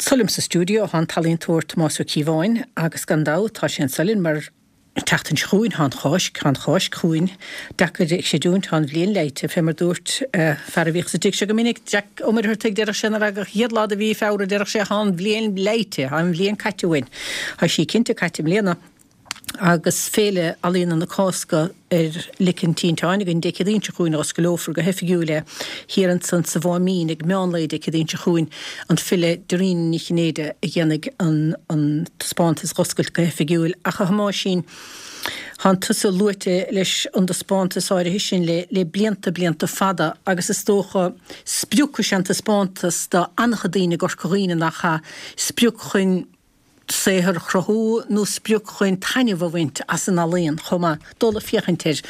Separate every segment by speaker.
Speaker 1: Sulim sa studio han talín tuairt Mású Cíháin agus gandá tá sé an sulin mar teachtain chuin han cháis chuin dachar sé dún han bblion leite fé mar dúirt fervích sa se go minic Jack omar thuirteigh deire sin a hiadlá a bhí fára deire sé han bblion leite han bblion caitehain. Ha sí cinnte caite mléana agus féle alíon an na cásca licin tíntáinnig an decadínse chuin os golófur go hefigiúle hir an san sa bhámín ag meánlaid decadínse chuin an fille dorín ní chinéide a dhéannig an spántas goscailt go hefigiúil a cha hamá sin han tusa luite leis an de spántas áir hisin le blianta fada agus is tócha spiúcus an spántas da anchadíine gorcoríine nach cha spiúchin séhar chrothú nó spiúc chuin taine bhhaint as an aléon chuma dóla fiochantir.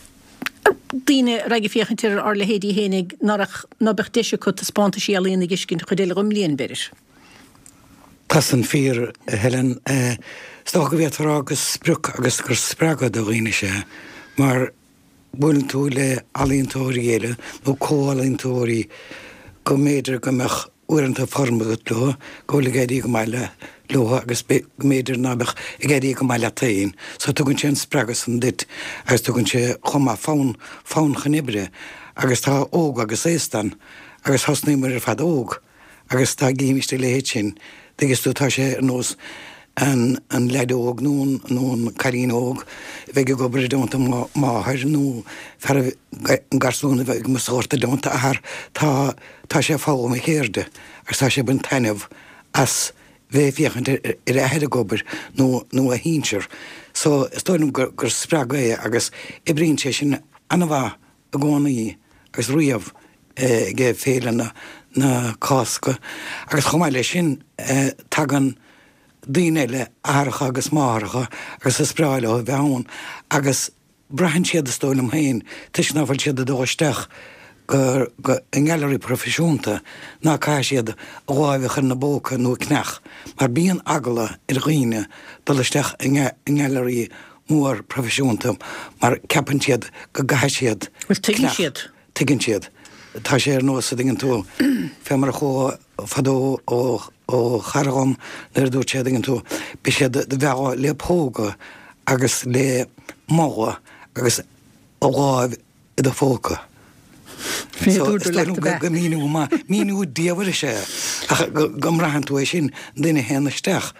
Speaker 1: Díine raige fiochantir ar le héadí hénig nach nabeh deise chu a spánta sí aléon ag iscin chudéile go mlíon beidir.
Speaker 2: Pas an fír Helen sto go bhétar agus spiúc agus gur spregad do riine sé mar bhfuil tú le alíontóirí éile nó cóalíontóirí go méidir go meach uanta formagad lo go le géirí go meile Loha agus méidir nabach I géirí go meile taín. So tugann sé an spregus an dit agus tugann sé chuma fán chanibre agus tá óg agus éistan agus hasnímar fad óg agus tá gíimiste le héit sin degus tú tá sé nós an leid óg nó carín óg bheith go bredónta máthir nó fer an garsúna bheith go sorta dónta ahar tá sé fáum I chéirde agus tá sé bun taineh as bheith fiochan a head gobar nó a hínsir. So stoilm gur sprag agus I brín sé sin anmha a gcónaí agus riamh ge féile na cásca agus chomáile sin tagan daoine áracha agus máracha agus sa spráile ó bheann agus brahan siad a stoilm hain tuis náfuil siad a dóisteach go in gallery profisiúnta ná cá siad óáimhechan na bóca nó knech, mar bíon agla riine dolisteach in gallery mór profisiúnta mar ceapan siad go gaisiad.
Speaker 1: Well,
Speaker 2: Tuigeann siad. Tá sé nósa dingin tú femar chó fadó ó charagam dú sé dingin tú be sé de bheá le póga agus le mága agus óáimh I do fóca. Míú díomhar sé gom rahan tú sin duine hénaisteach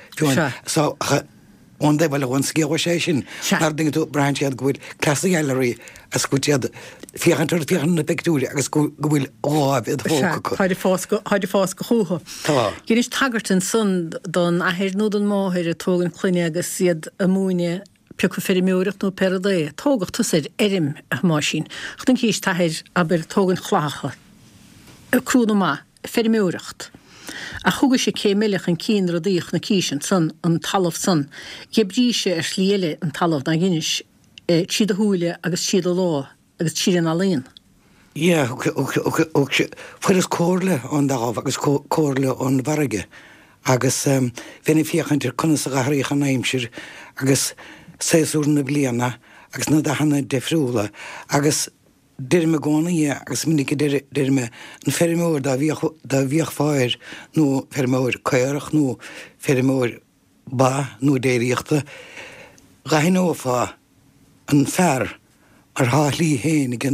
Speaker 2: ón d bhil bhain scéha sé sin ar dinge tú brain siad go bhfuil clasa gallery as go tiad fiochan na pictúri agus go bhfuil ábh fóca.
Speaker 1: Háidir fás go chútha. Gin is tagart an sun don ahéir nó an máthir a tógan chluine agus siad a múine Piú fyrir miúirecht nó peradé, tógach tu sér erim a másin. Chtain cís tahéir aber tógan chlácha. Crúna má, fyrir miúirecht. A chuga sé céimileach an cín rodíoch na císin san an talamh san. Gebrí sé slíile an talamh na ghinis siad a húile agus siad a lá agus siad an aléon.
Speaker 2: Ja, fuir is cóirle an dáh agus cóirle an bharige. Agus féna fiochantir conas a gathraíoch an aimsir agus séúr na bliana agus na dahanana defriúla agus dirme gcónaí agus minic dirme an ferrimóir dá bhíoch fáir nó ferrimóir caireach nó ferrimóir ba nó déiríochta gahinófá an fear ar hálí hénig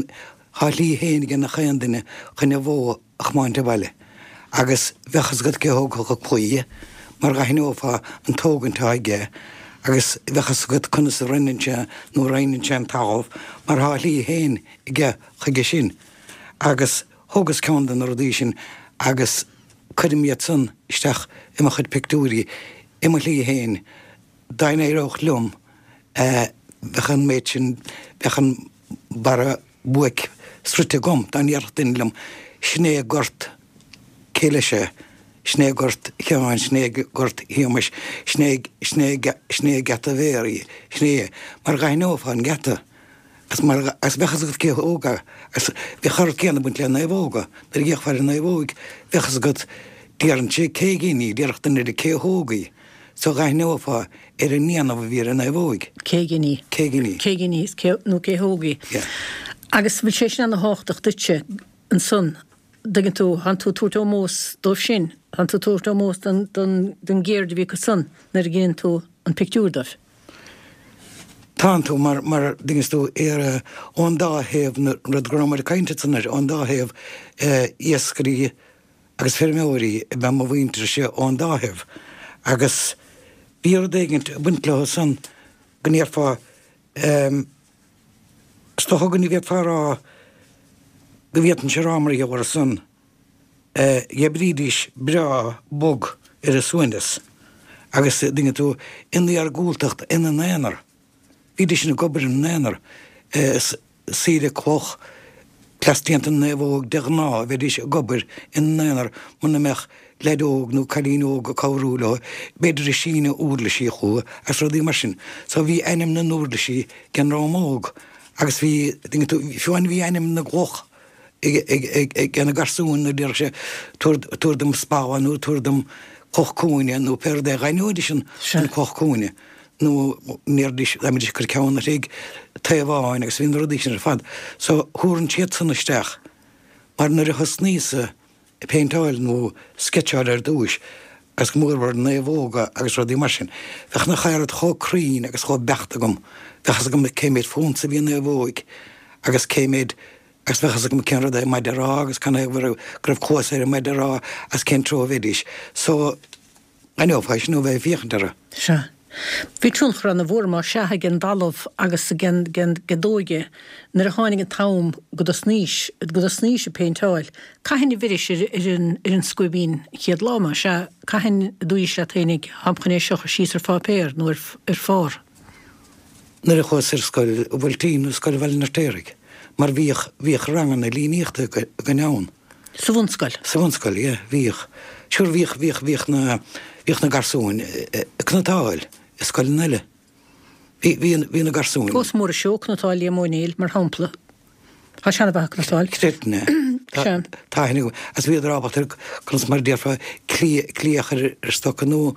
Speaker 2: na chéandaine chunne bhó ach máinte bhaile agus bhechas go ceóga go chuí mar gahinófá an tógantá ige agus bhechas go chuna sa rinninse nó réinninse an támh mar hálí héin ige chuige sin agus thugus cean an rodí sin agus chuimiad san isteach imime chud pictúí imime lí héin dain éireocht lum bhechan méid sin bhechan bara buic srute gom daníartain lum sné gort céileise sné gort cheáin sné gort hiamas sné gata bhéirí sné mar gainófá an gata as bechas go cé óga as bhí char céanna buint le naibhóga dar dhéoch fear naibhóig bechas go díaran sé cégéí díireachtain de céthógaí so gainófá ar a níanamh bhí an naibhóig.
Speaker 1: Cégéí nó céthógaí. Agus bhfuil sé sin an na háchtach duite an sun. Dagin tú han tú túirtó mós dóibh sin Han tú túirt mós den géird bhí go san nar géann tú an pictúrdah.
Speaker 2: Tá tú mar dinges tú ón dá heh rud gramar caiintenar ón dá heh iascarí agus ferméirí I b má bhhaintre sé ón dá heh agus bíar dégant buintla san gnéar fá stohagan í bhéh farrá go bhéan sé rámarí war san brídís bra bog a suindas agus dinge tú inní ar gúltacht ina néanar. Bhí sin na gobar an néanar síre cloch plastíanta néhóg de ná bhí sé gobar in néanar muna meach ledóg nó chalínóg a cáhrúla beidir sína úrla sí chu as rodí mar sin. Sa bhí einim na núrla sí gan rámóg agus bhí fiúin bhí einim na gloch gan na garsún na dir sé tuairdum spáhanú tuairdum cochcúine nó perde gaiinúdi sin an cochcúine. nó néirdís amidir gur ceanna rig taobháin agus bhíon rodí sin ar fad. So thuann siad san isteach mar nar a thusníosa péintáil nó sketcheáil ar dúis agus go mór néomhóga agus rodí mar sin. Bheach na chairad chócrín agus chó beachta gom bheachas go céimiid fónsa bhí néomhóig agus céimiid agus bheachas go ceanrad é maidirrá agus canna bhar gribh cóas ar maidirrá as cén tro bhédís. So aneófáis nó bheith bhíochantara.
Speaker 1: Se. Bhí trúnchar an na bhór má sethe gen dalamh agus gen gedóige nar a tháinig an tám go a sníos a péintáil. Caihinna bhiris ar an scuibín chiad láma se caihin dúis le taonig hampchané seocha síos ar fápéir nó ar fár.
Speaker 2: Nar a chós ar scoil bhfuiltíú scoil bhil na téirigh, mar bhíoch rangan na líníochta go neann.
Speaker 1: Sa bhunscoil?
Speaker 2: Sa bhunscoil, bhíoch. Siúr bhíoch na garsún cnatáil. Scoil neile. Bhí na garsún.
Speaker 1: Gos mór a seo cnatáil í mónéil mar hampla. Tá sena bheith cnatáil?
Speaker 2: Cretne. Tá hinnig as bhí rábatar chun mar déarfa clíachar ar stocha nó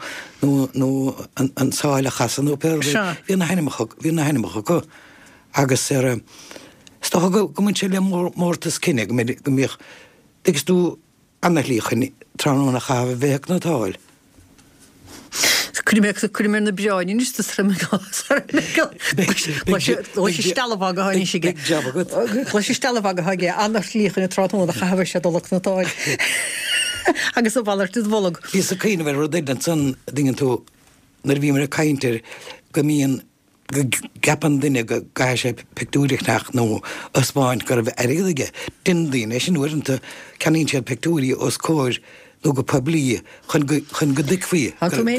Speaker 2: an sáile chasan nó per bhí na heinimecha go agus ar stocha go mun sé le mórtas cinnig go míoch digus tú annachlíchan tránúna chah bheith natáil.
Speaker 1: Cuidir na beáin is ram stalhag a haine sige. Lei sé stalhag a haige annach líchan na trátmóna chahar sé dolach natáil. Agus a bhir tú bhlag.
Speaker 2: Bhí a cíine bhar rodéan san dingen tú nar bhí mar a caiintear go mííon go gapan duine go ga sé pictúriach nó Spáin go bh aige dindíine sin uanta canín sé pictúí os cóir nó go pablí chun go dicfuí.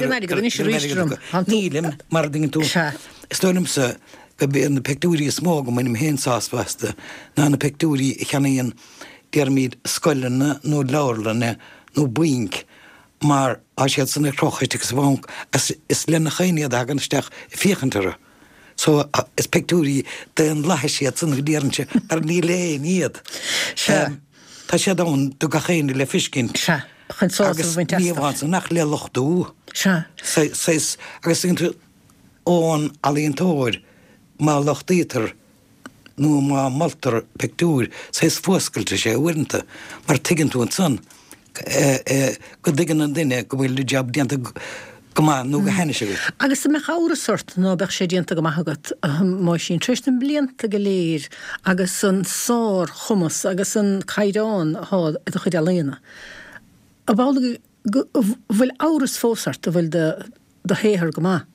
Speaker 2: Nílim mar dingen tú Stonim sa go b an na pictúí smó go manim hénsáspasta ná na pictúí cheanaíon dearmíd scoilena nó láirlanne nó buink mar á siad sanna crochaiste bhánk is lena chéinead agan isteach fichantara. So is pictúí den lethe siad sanna go déanse ar ní le níiad. Tá sé dán do ga chéine le fiscin. Agus níomhhain nach le lochtú. Agus tú ón alíontóir má lochtítar nó má maltar pictúr sais fóscailte sé uanta mar tuigeann tú an san go dtuigeann an duine go bhfuil jab déanta go nó go henne se.
Speaker 1: Agus me chaúra sort ná beh sé déanta go maithagat má sin tristan blianta go léir agus an sár chumas agus an caiidán hád a chuid aléana. A bhála bhfuil áras fósart a bhfuil de héthar go má?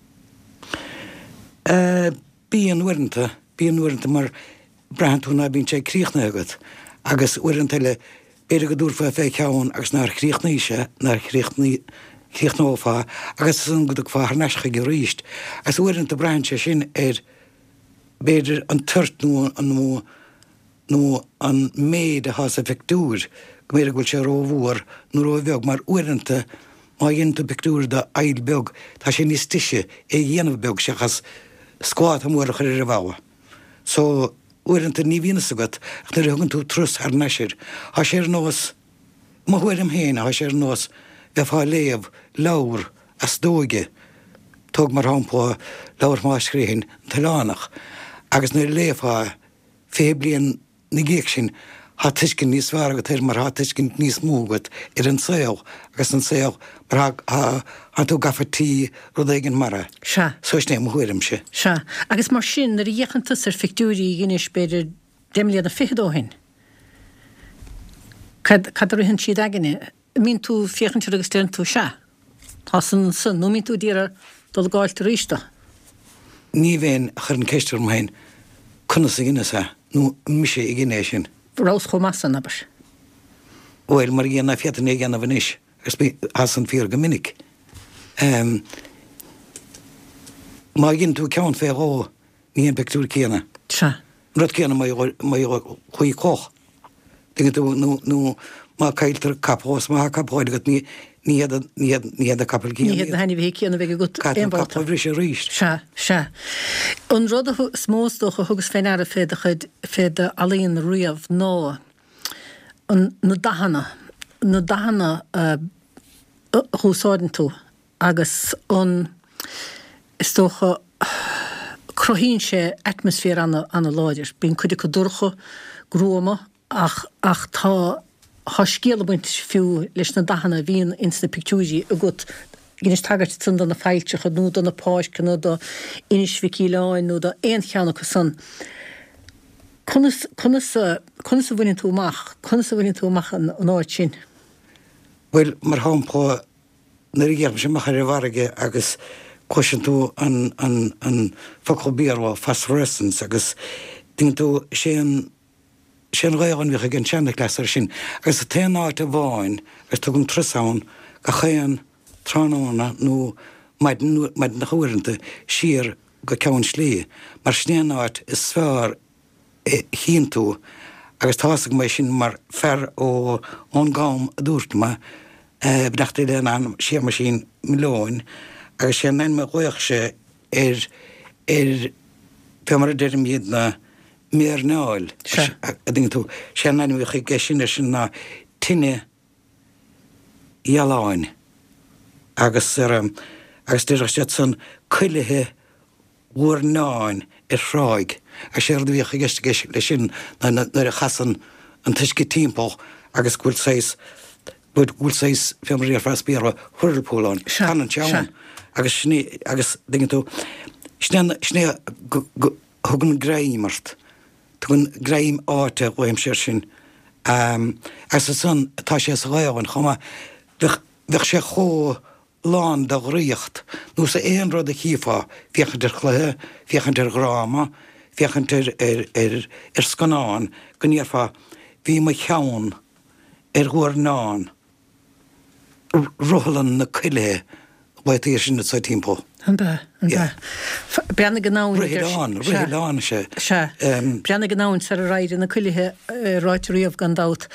Speaker 2: Bíon uanta mar brandúna bín sé críochna agad agus uanta le beidir go dúrfa fé ceann agus nar chríochnaíise nar chríochnófá agus san go fá neischa go ríist. As uanta brandse sin beidir an tuirt nó an méad a has a pictúr go méidir goil sé róhúr nó róbheag mar uanta má dhéanta pictúr de eilbeag tá sé níos tiise dhéanamh beag se chas scoáit a mór a chuir a bháha. So uanta ní bhína agat ach na thugann tú trus ar neisir. Tá sé nós má chuir am héine há sé nós bheith fá léamh láir as dóige tug mar hápá láir má scríhin talánach agus na léomhá fé blion na géic sin tuiscin níos bhar go tir mar tuiscin níos múgad an saoh agus an saoh mar tú gafatí rud éigen mara. Sois né mhuiirm se.
Speaker 1: Se agus mar sin ar dhéchantas ar fictúí gginis beidir déimlíad a fidóhin. Cadar hin siad aganine, mín tú fiochantir agus stean tú se. Tá san nó mín tú díar dul gáilt ríiste.
Speaker 2: Ní bhéin chur an ceistir main chuna sa gine sa nó mise i gine sin.
Speaker 1: Rás cho massa nabas.
Speaker 2: Bhfuil mar ghéanana fiatan é ghéanana bhanis, gus as an fíor go minic. Má ginn tú ceann fé ó ní an pictúr céanna.
Speaker 1: Se.
Speaker 2: Rud céanna mai chuí coch. Dinge tú nó má cailtar capós má capóid go ní a capel céanna.
Speaker 1: Ní a henni bhí céanna bheith go
Speaker 2: Capel bhrí sé ríist.
Speaker 1: Se. An rud smósdócha thugus féin ar a féad alíon riamh nó na dahanana húsáidan tú agus an istócha crohín sé atmosfér anna láidir. Bín chuide go dúrcha grúama ach tá scéalabaint fiú leis na dahanana bhíon insta pictúí a gut gynnis tagart tún na feilte chu nó na páisce nó do inis vicíláin nó do éon cheanna go san. Conna sa bhainn túach an áid sin.
Speaker 2: Bhfuil mar hápá na ggéarm sem mar bharige agus coisian tú an focobíarhá phosphorescence agus ding tú sé réan bhí gin seanna lear sin, agus a téáit a bháin gus tu an trasán go chéan tránána nó maid na chuiranta siar go ceann slí, mar snéanáit is sfear hín tú agus tása mé sin mar fer ó ón gám a dúirtma bnachta den an siarma sin milóin agus sé nein me roiach sé pe mar a deirm iad na mér náil a ding tú sé nein mé chu sinne sin na tinine ialáin agus deireach sé san chuilethe bhuair náin ráig a sé bhí a geiste lei sin nuair a chasan an tuisce timppó agus bhfuil séis fémarí ar freisbíar thuirpóláin an teáin agus dinge tú sné thugann gréimart tugann gréim áte bhim sé sin agus san tá sé réáin chuma bheith sé cho lán do riocht nó sa éon rud a chiá fiochantar chluthe, fiochantar gráma, fiochantar ar scanáin go níorfa bhí mai cheann ar ghuair náin ruhallan na cuile bhaid é sin na sa timppó.
Speaker 1: Breanna gnáin
Speaker 2: Ruhiláin sé.
Speaker 1: Breanna gnáin sa a raid na cuilethe ráitiríomh gan dát.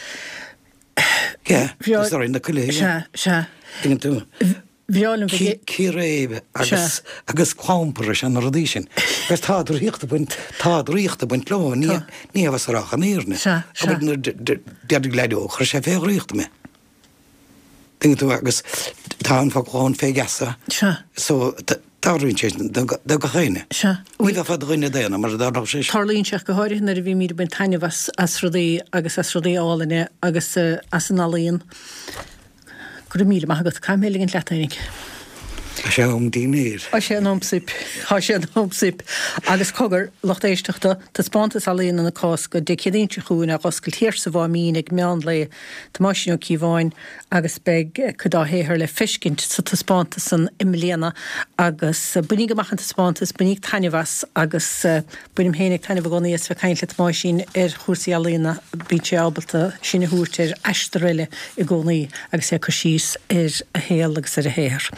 Speaker 2: Na cuile Dinge tú. Cí réibh agus chámpara an rodí sin. Gus tá ríochtta buint lo ní bh arach an íirne. Dead leidú chu sé fé ríochtta me. Dinge tú agus tá an fáin fé gasa. So táún sé do go chéine. Uí a fad roiine déana mar dá sé.
Speaker 1: Tarlíonseach go háirn ar bhí míad ben taine as rodí agus as rodí álaine agus as an alíonn. Gur míle agad caiimélinn leatainnig.
Speaker 2: sé dínéir.
Speaker 1: sé nómsip agus cogur lochtéisteachta tá spántas alíon na cás go de chédínte chuún a goscail tíir sa bhá mín ag meán le táisiú cíháin agus beg chudáhéir le fiscint sa tá spántas san imléana agus bunig goachchan spántas bunig tainehas agus bunim hénig taineh goníos fe caiint le máis sin ar chósaí alína bíte ábalta sinna húirtir eistreile i gcónaí agus sé chu síos ar a héal agus ar a héir.